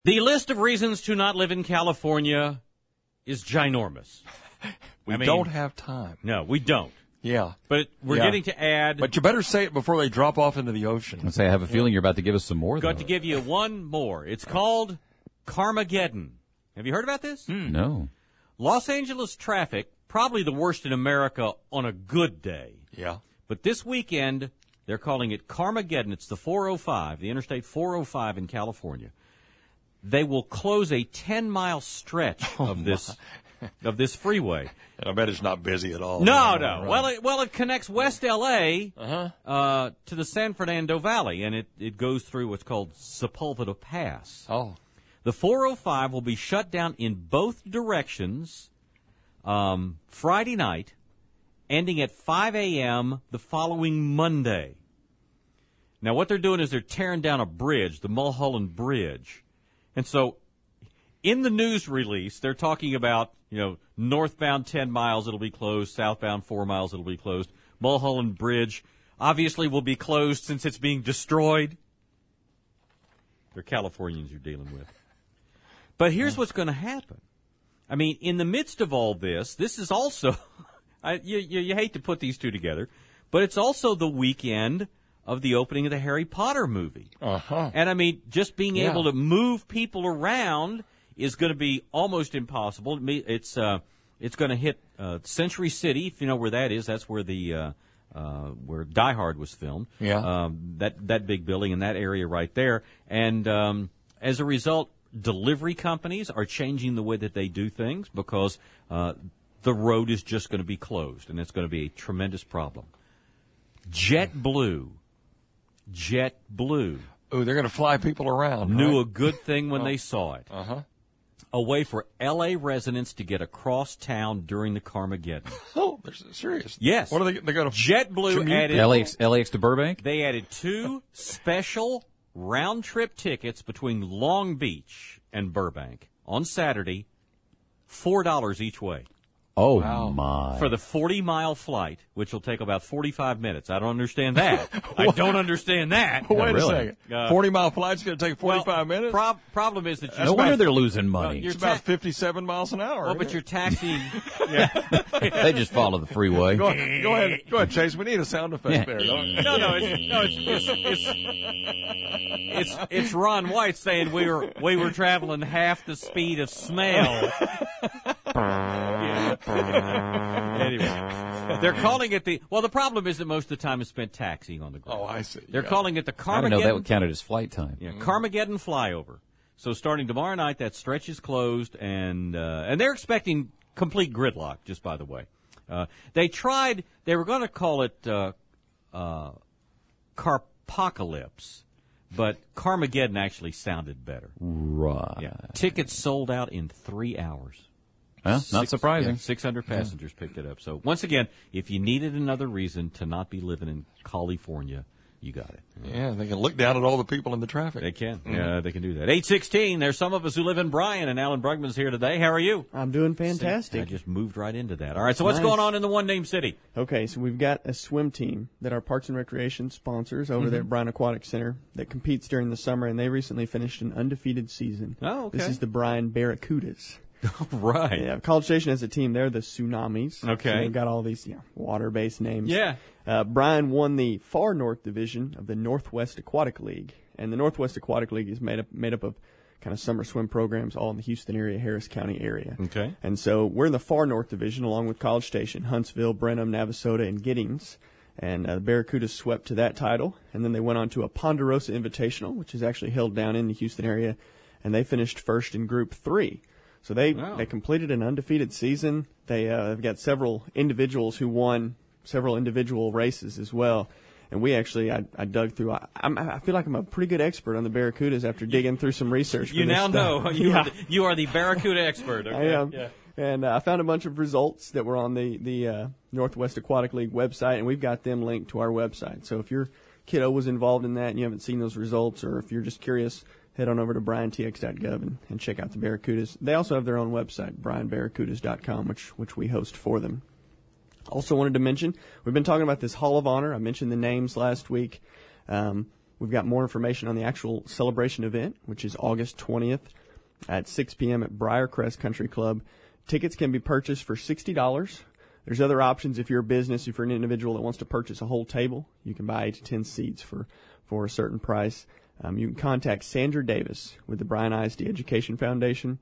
The list of reasons to not live in California is ginormous. We don't have time. No, we don't. Yeah. But we're getting to add. But you better say it before they drop off into the ocean. I have a feeling you're about to give us some more. Got to give you one more. It's called Carmageddon. Have you heard about this? No. Los Angeles traffic, probably the worst in America on a good day. Yeah. But this weekend, they're calling it Carmageddon. It's the 405, the Interstate 405 in California. They will close a 10-mile stretch of this freeway. And I bet it's not busy at all. No. Right. Well, it connects West L.A. To the San Fernando Valley, and it goes through what's called Sepulveda Pass. Oh. The 405 will be shut down in both directions Friday night, ending at 5 a.m. the following Monday. Now, what they're doing is they're tearing down a bridge, the Mulholland Bridge. And so in the news release, they're talking about, northbound 10 miles, it'll be closed. Southbound 4 miles, it'll be closed. Mulholland Bridge obviously will be closed since it's being destroyed. They're Californians you're dealing with. But here's what's going to happen. I mean, in the midst of all this is also, you hate to put these two together, but it's also the weekend of the opening of the Harry Potter movie. And I mean, just being able to move people around is going to be almost impossible. It's going to hit Century City, if you know where that is. That's where where Die Hard was filmed. Yeah. That big building in that area right there. And as a result, delivery companies are changing the way that they do things because the road is just going to be closed, and it's going to be a tremendous problem. JetBlue. Oh, they're going to fly people around. Knew right? a good thing when they saw it. A way for L.A. residents to get across town during the Carmageddon. Oh, they're serious. Yes. What are they going to JetBlue added LAX to Burbank? They added 2 special round-trip tickets between Long Beach and Burbank on Saturday, $4 each way. Oh, wow. my. For the 40-mile flight, which will take about 45 minutes. I don't understand that. I don't understand that. Wait really? a second. 40-mile flight's going to take 45 minutes? Problem is that No wonder they're losing money. It's about 57 miles an hour. Well, but you're taxiing. They just follow the freeway. Go ahead, Chase. We need a sound effect there. It's Ron White saying we were traveling half the speed of smell. Anyway, they're calling it the problem is that most of the time is spent taxiing on the ground. Oh, I see. They're calling it the Carmageddon. I didn't know that would count as flight time. Yeah, Carmageddon flyover. So starting tomorrow night, that stretch is closed, and they're expecting complete gridlock, just by the way. They were going to call it Carpocalypse, but Carmageddon actually sounded better. Right. Yeah. Tickets sold out in 3 hours. Well, not surprising. 600 passengers picked it up. So, once again, if you needed another reason to not be living in California, you got it. Yeah, they can look down at all the people in the traffic. They can. Yeah, they can do that. 8:16, there's some of us who live in Bryan, and Alan Brugman's here today. How are you? I'm doing fantastic. I just moved right into that. All right, so what's going on in the one-name city? Okay, so we've got a swim team that our Parks and Recreation sponsors over there at Bryan Aquatic Center that competes during the summer, and they recently finished an undefeated season. Oh, okay. This is the Bryan Barracudas. Right. Yeah, College Station has a team. They're the Tsunamis. Okay. So they've got all these water-based names. Yeah. Bryan won the Far North Division of the Northwest Aquatic League, and the Northwest Aquatic League is made up of kind of summer swim programs all in the Houston area, Harris County area. Okay. And so we're in the Far North Division along with College Station, Huntsville, Brenham, Navasota, and Giddings. And the Barracudas swept to that title, and then they went on to a Ponderosa Invitational, which is actually held down in the Houston area, and they finished first in Group 3. So they completed an undefeated season. They've got several individuals who won several individual races as well. And we actually, I dug through. I feel like I'm a pretty good expert on the Barracudas after digging through some research. You now know. You are the Barracuda expert. Okay? I am. Yeah. And I found a bunch of results that were on the Northwest Aquatic League website, and we've got them linked to our website. So if your kiddo was involved in that and you haven't seen those results, or if you're just curious, head on over to bryantx.gov and check out the Barracudas. They also have their own website, bryanbarracudas.com, which we host for them. Also wanted to mention, we've been talking about this Hall of Honor. I mentioned the names last week. We've got more information on the actual celebration event, which is August 20th at 6 p.m. at Briarcrest Country Club. Tickets can be purchased for $60. There's other options if you're a business, if you're an individual that wants to purchase a whole table. You can buy 8 to 10 seats for a certain price. You can contact Sandra Davis with the Bryan ISD Education Foundation,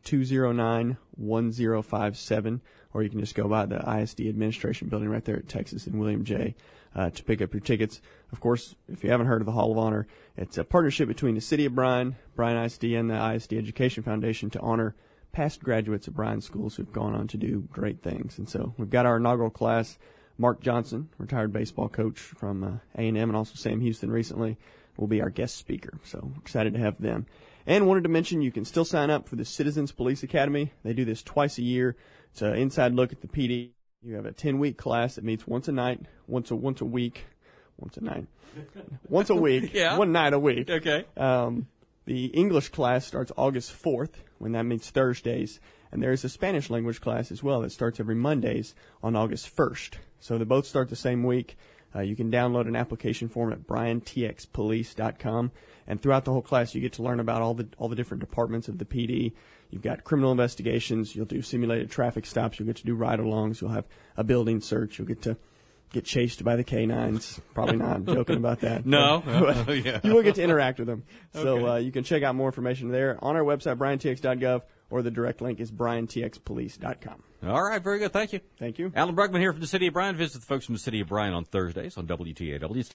209-1057, or you can just go by the ISD Administration Building right there at Texas and William J. To pick up your tickets. Of course, if you haven't heard of the Hall of Honor, it's a partnership between the City of Bryan, Bryan ISD, and the ISD Education Foundation to honor past graduates of Bryan schools who've gone on to do great things. And so we've got our inaugural class. Mark Johnson, retired baseball coach from A&M, and also Sam Houston recently, will be our guest speaker. So excited to have them. And wanted to mention you can still sign up for the Citizens Police Academy. They do this twice a year. It's an inside look at the PD. You have a 10-week class that meets once a night, once a week, once a night, once a week, Yeah. one night a week. Okay. The English class starts August 4th, when that meets Thursdays. And there is a Spanish language class as well that starts every Mondays on August 1st. So they both start the same week. You can download an application form at bryantxpolice.com. And throughout the whole class, you get to learn about all the different departments of the PD. You've got criminal investigations. You'll do simulated traffic stops. You'll get to do ride-alongs. You'll have a building search. You'll get to get chased by the canines. Probably not. I'm joking about that. No. But Yeah. you will get to interact with them. So you can check out more information there on our website, bryantx.gov, or the direct link is bryantxpolice.com. All right, very good. Thank you. Thank you. Alan Brugman here from the City of Bryan. Visit the folks from the City of Bryan on Thursdays on WTAW.